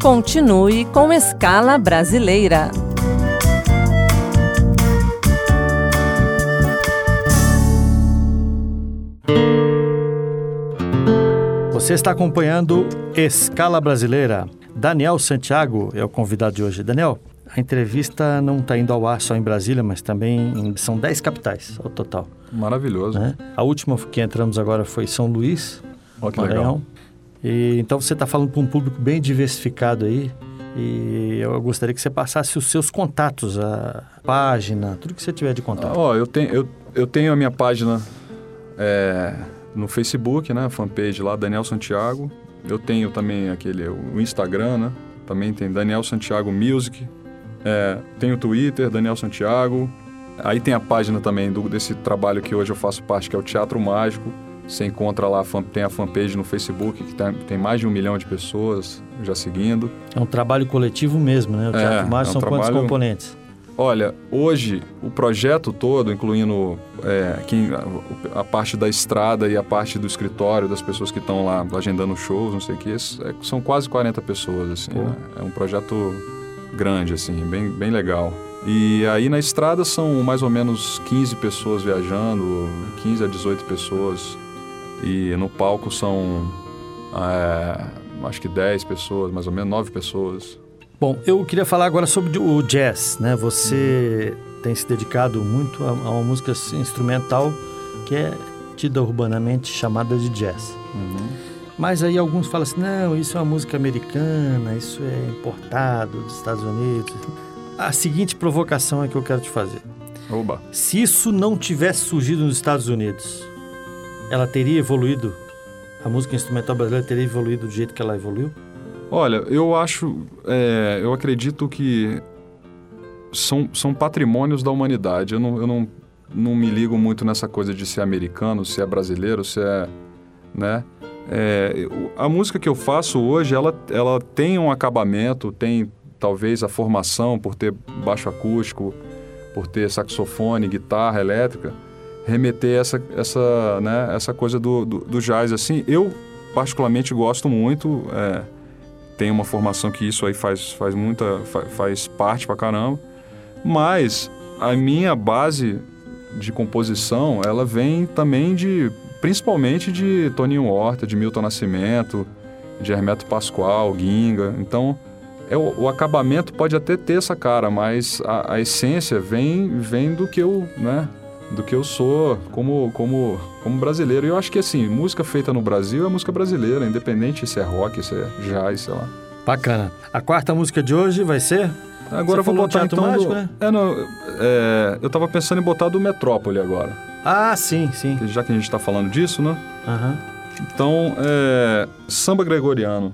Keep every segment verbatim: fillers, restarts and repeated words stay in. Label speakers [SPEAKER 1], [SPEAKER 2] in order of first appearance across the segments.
[SPEAKER 1] Continue com Escala Brasileira.
[SPEAKER 2] Você está acompanhando Escala Brasileira. Daniel Santiago é o convidado de hoje. Daniel, a entrevista não está indo ao ar só em Brasília, mas também em, são dez capitais ao total.
[SPEAKER 3] Maravilhoso.
[SPEAKER 2] Né? A última que entramos agora foi São Luís,
[SPEAKER 3] oh, que
[SPEAKER 2] Maranhão.
[SPEAKER 3] Legal.
[SPEAKER 2] E, então você está falando para um público bem diversificado aí. E eu gostaria que você passasse os seus contatos, a página, tudo que você tiver de contato.
[SPEAKER 3] Ó, oh, eu, tenho, eu, eu tenho a minha página é, no Facebook, né? A fanpage lá, Daniel Santiago. Eu tenho também aquele, o Instagram, né? Também tem Daniel Santiago Music. É, tem o Twitter, Daniel Santiago. Aí tem a página também do, desse trabalho que hoje eu faço parte, que é o Teatro Mágico. Você encontra lá, tem a fanpage no Facebook, que tem, tem mais de um milhão de pessoas já seguindo. É
[SPEAKER 2] um trabalho coletivo mesmo, né? O Teatro é, Mágico é um são trabalho... quantos componentes?
[SPEAKER 3] Olha, hoje o projeto todo, incluindo é, quem, a, a parte da estrada e a parte do escritório, das pessoas que estão lá agendando shows, não sei o que, é, são quase quarenta pessoas, assim, né? É um projeto grande, assim, bem, bem legal. E aí na estrada são mais ou menos quinze pessoas viajando, quinze a dezoito pessoas. E no palco são, é, acho que dez pessoas, mais ou menos, nove pessoas.
[SPEAKER 2] Bom, eu queria falar agora sobre o jazz, né? Você uhum. tem se dedicado muito a, a uma música instrumental que é tida urbanamente chamada de jazz.
[SPEAKER 3] Uhum.
[SPEAKER 2] Mas aí alguns falam assim, não, isso é uma música americana, isso é importado dos Estados Unidos. A seguinte provocação é que eu quero te fazer.
[SPEAKER 3] Oba.
[SPEAKER 2] Se isso não tivesse surgido nos Estados Unidos, ela teria evoluído? A música instrumental brasileira teria evoluído do jeito que ela evoluiu?
[SPEAKER 3] Olha, eu acho, é, eu acredito que são, são patrimônios da humanidade. Eu, não, eu não, não me ligo muito nessa coisa de ser americano, se é brasileiro, se é, né? É, a música que eu faço hoje, ela, ela tem um acabamento, tem talvez a formação por ter baixo acústico, por ter saxofone, guitarra elétrica, remeter essa, essa, né, essa coisa do, do, do jazz, assim. Eu particularmente gosto muito, é, tem uma formação que isso aí faz, faz muita, faz, faz parte pra caramba, mas a minha base de composição, ela vem também de, principalmente de Toninho Horta, de Milton Nascimento, de Hermeto Pascoal, Ginga. Então, é, o, o acabamento pode até ter essa cara, mas a, a essência vem, vem do que eu, né, do que eu sou como, como, como brasileiro. E eu acho que, assim, música feita no Brasil é música brasileira, independente se é rock, se é jazz, sei lá.
[SPEAKER 2] Bacana. A quarta música de hoje vai ser?
[SPEAKER 3] Agora
[SPEAKER 2] Você
[SPEAKER 3] eu vou botar então...
[SPEAKER 2] Mágico,
[SPEAKER 3] do...
[SPEAKER 2] né?
[SPEAKER 3] é, não, é, eu tava pensando em botar do Metrópole agora.
[SPEAKER 2] Ah, sim, sim.
[SPEAKER 3] Já que a gente tá falando disso, né?
[SPEAKER 2] Aham.
[SPEAKER 3] Então, é... Samba Gregoriano.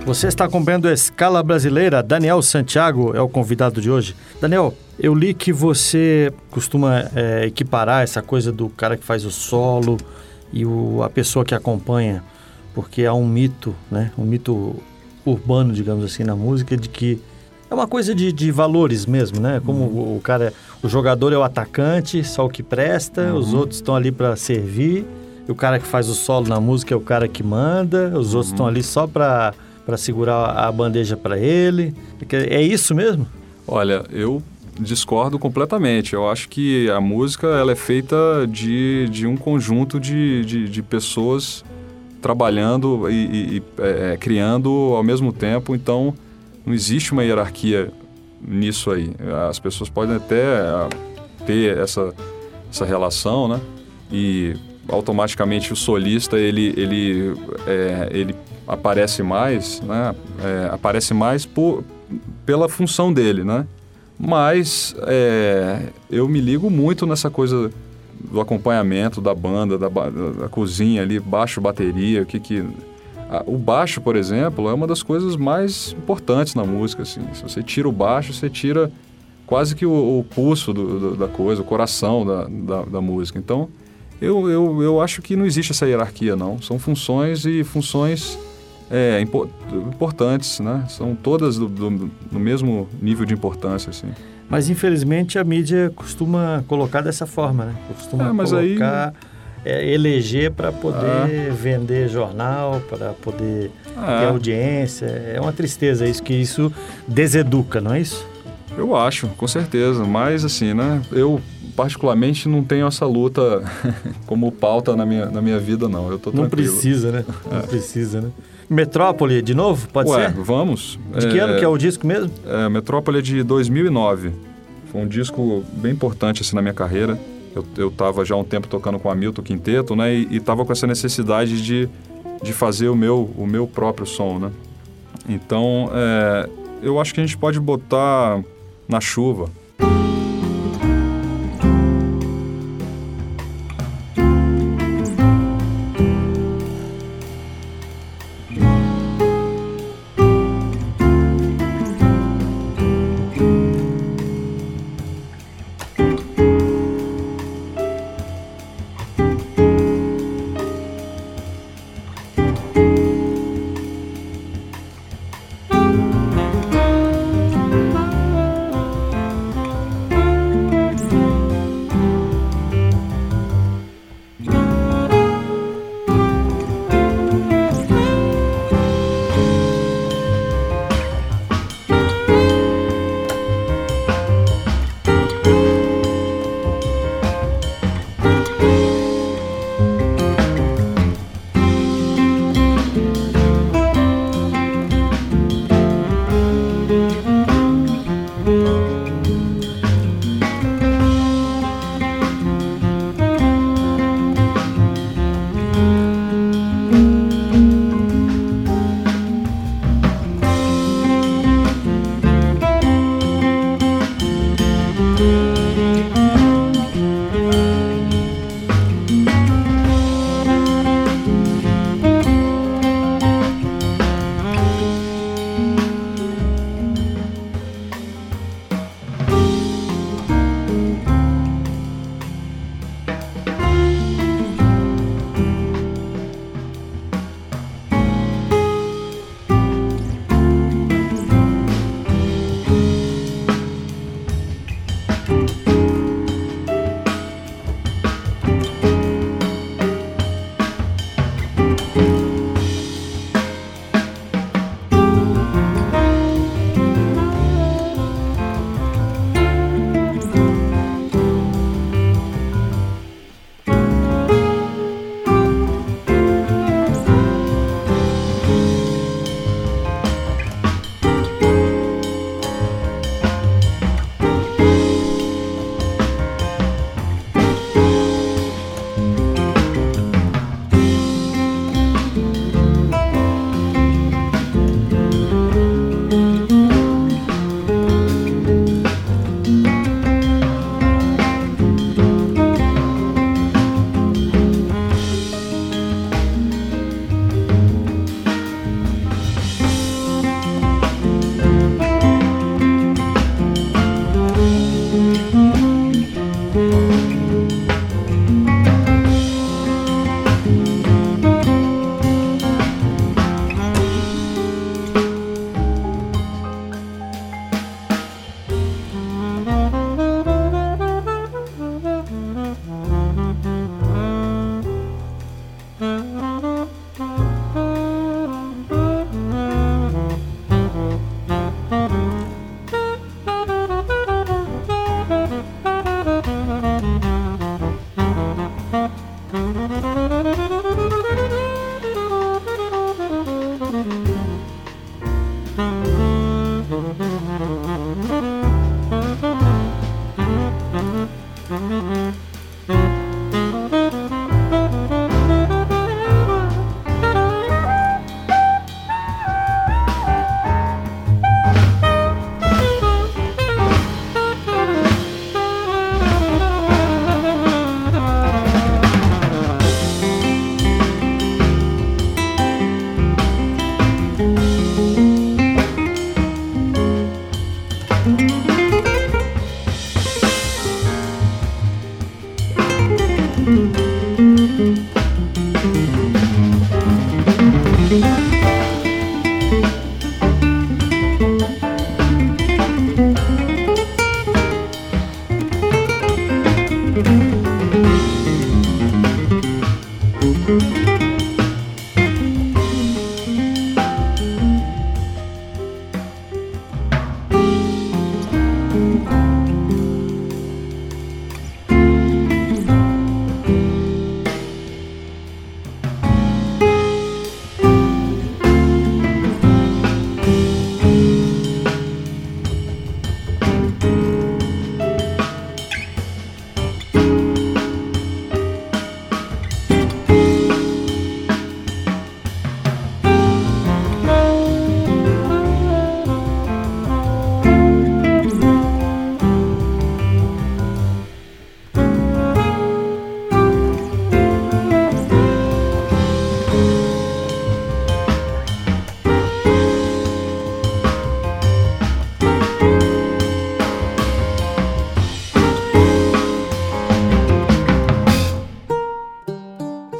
[SPEAKER 2] Você está acompanhando a Escala Brasileira. Daniel Santiago é o convidado de hoje. Daniel, eu li que você costuma é, equiparar essa coisa do cara que faz o solo e o, a pessoa que acompanha, porque há um mito, né? Um mito urbano, digamos assim, na música, de que é uma coisa de, de valores mesmo, né? Como uhum. o, o cara, o jogador é o atacante, só o que presta, uhum. os outros estão ali para servir, e o cara que faz o solo na música é o cara que manda, os uhum. outros estão ali só para para segurar a bandeja para ele. É isso mesmo?
[SPEAKER 3] Olha, eu discordo completamente. Eu acho que a música ela é feita de, de um conjunto de, de, de pessoas trabalhando e, e é, criando ao mesmo tempo. Então, não existe uma hierarquia nisso aí. As pessoas podem até ter essa, essa relação, né? E automaticamente o solista, ele, ele, é, ele aparece mais, né? É, aparece mais por, pela função dele, né? Mas é, eu me ligo muito nessa coisa do acompanhamento da banda, da, da cozinha ali, baixo, bateria, o que que... A, o baixo, por exemplo, é uma das coisas mais importantes na música, assim. Se você tira o baixo, você tira quase que o, o pulso do, do, da coisa, o coração da, da, da música. Então, eu, eu, eu acho que não existe essa hierarquia, não. São funções e funções é, impo- importantes, né? São todas do, do, do mesmo nível de importância, assim.
[SPEAKER 2] Mas, infelizmente, a mídia costuma colocar dessa forma, né? Costuma
[SPEAKER 3] é, mas
[SPEAKER 2] colocar,
[SPEAKER 3] aí...
[SPEAKER 2] é, eleger para poder ah. vender jornal, para poder ah. ter audiência. É uma tristeza isso, que isso deseduca, não é isso?
[SPEAKER 3] Eu acho, com certeza. Mas, assim, né? Eu, particularmente, não tenho essa luta como pauta na minha, na minha vida, não. Eu tô
[SPEAKER 2] não
[SPEAKER 3] tranquilo.
[SPEAKER 2] Precisa, né? Não é. precisa, né? Metrópole, de novo? Pode
[SPEAKER 3] Ué,
[SPEAKER 2] ser?
[SPEAKER 3] vamos.
[SPEAKER 2] De que
[SPEAKER 3] é,
[SPEAKER 2] ano que é o disco mesmo?
[SPEAKER 3] É, Metrópole é de dois mil e nove. Foi um disco bem importante assim, na minha carreira. Eu estava já há um tempo tocando com o Hamilton Quinteto, né? E estava com essa necessidade de, de fazer o meu, o meu próprio som, né? Então, é, eu acho que a gente pode botar Na Chuva.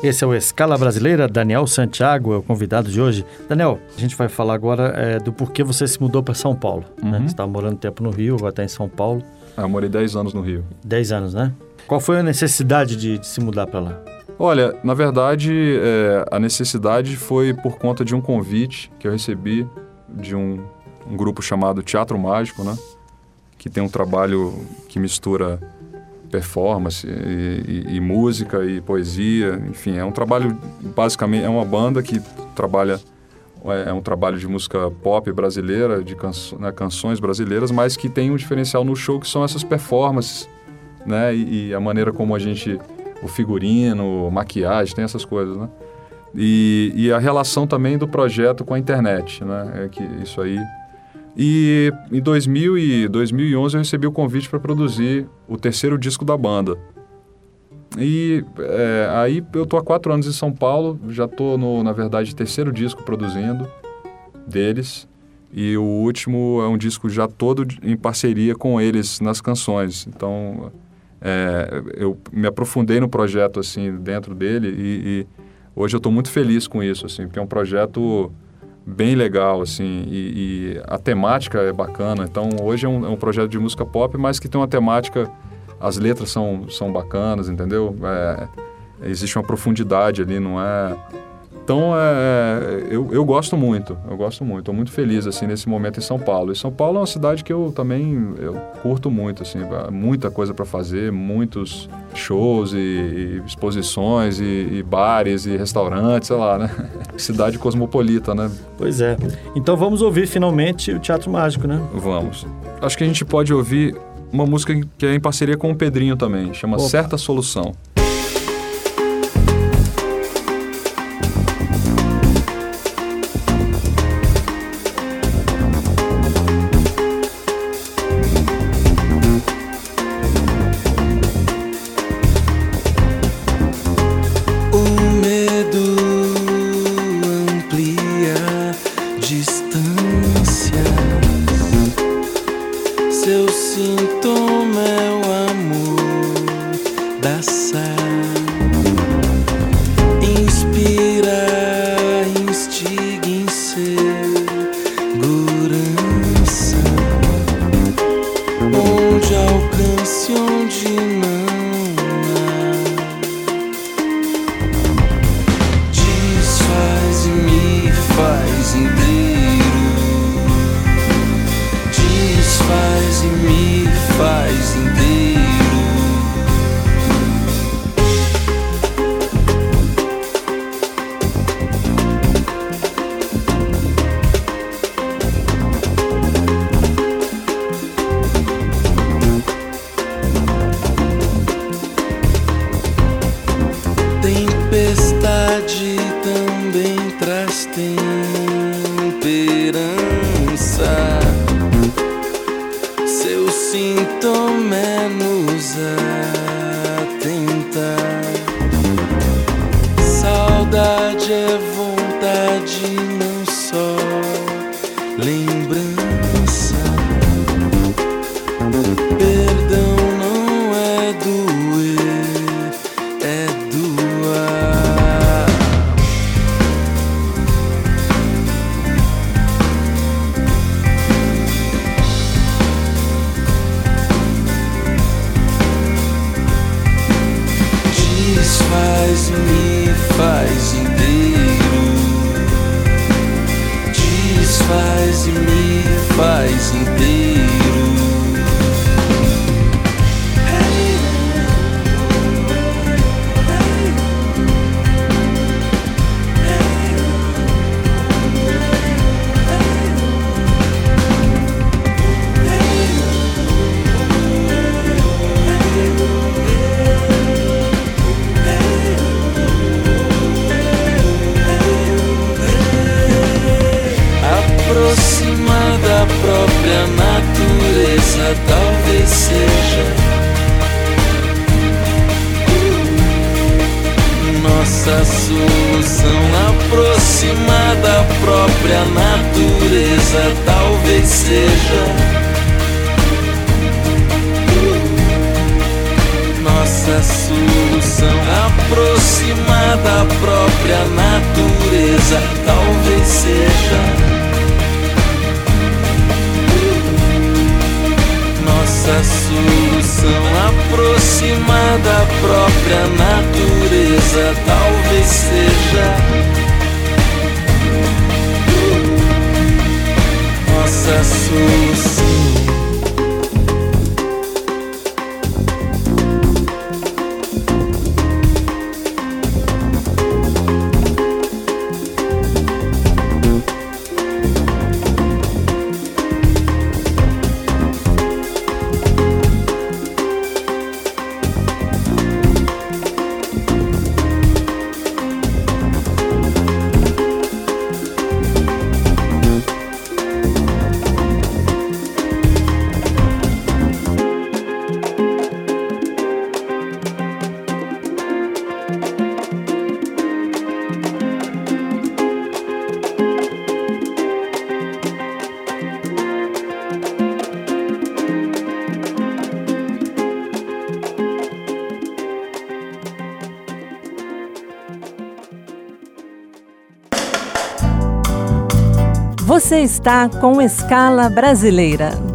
[SPEAKER 2] Esse é o Escala Brasileira. Daniel Santiago é o convidado de hoje. Daniel, a gente vai falar agora é, do porquê você se mudou para São Paulo. Uhum. Né? Você estava morando tempo no Rio, agora está em São Paulo.
[SPEAKER 3] Ah, eu morei dez anos no Rio.
[SPEAKER 2] dez anos, né? Qual foi a necessidade de, de se mudar para lá?
[SPEAKER 3] Olha, na verdade, é, a necessidade foi por conta de um convite que eu recebi de um, um grupo chamado Teatro Mágico, né? Que tem um trabalho que mistura performance e, e, e música e poesia. Enfim, é um trabalho, basicamente, é uma banda que trabalha, é, é um trabalho de música pop brasileira, de canso, né, canções brasileiras, mas que tem um diferencial no show que são essas performances, né? E, e a maneira como a gente... o figurino, maquiagem, tem essas coisas, né? E, e a relação também do projeto com a internet, né? É que isso aí... E em dois mil e onze eu recebi o convite para produzir o terceiro disco da banda. E é, aí eu tô há quatro anos em São Paulo, já tô no, na verdade, terceiro disco produzindo deles. E o último é um disco já todo em parceria com eles nas canções. Então... É, eu me aprofundei no projeto assim dentro dele e, e hoje eu estou muito feliz com isso, assim, porque é um projeto bem legal, assim, e, e a temática é bacana. Então hoje é um, é um projeto de música pop, mas que tem uma temática, as letras são, são bacanas, entendeu? É, existe uma profundidade ali, não é... Então, é, eu, eu gosto muito, eu gosto muito, estou muito feliz, assim, nesse momento em São Paulo. E São Paulo é uma cidade que eu também eu curto muito, assim, muita coisa para fazer, muitos shows e, e exposições e, e bares e restaurantes, sei lá, né? Cidade cosmopolita, né?
[SPEAKER 2] Pois é. Então vamos ouvir finalmente o Teatro Mágico, né?
[SPEAKER 3] Vamos. Acho que a gente pode ouvir uma música que é em parceria com o Pedrinho também, chama Opa. Certa Solução.
[SPEAKER 4] Nossa solução aproximada da própria natureza, talvez seja nossa solução. Aproximar da própria natureza, talvez seja nossa solução.
[SPEAKER 1] Você está com Escala Brasileira.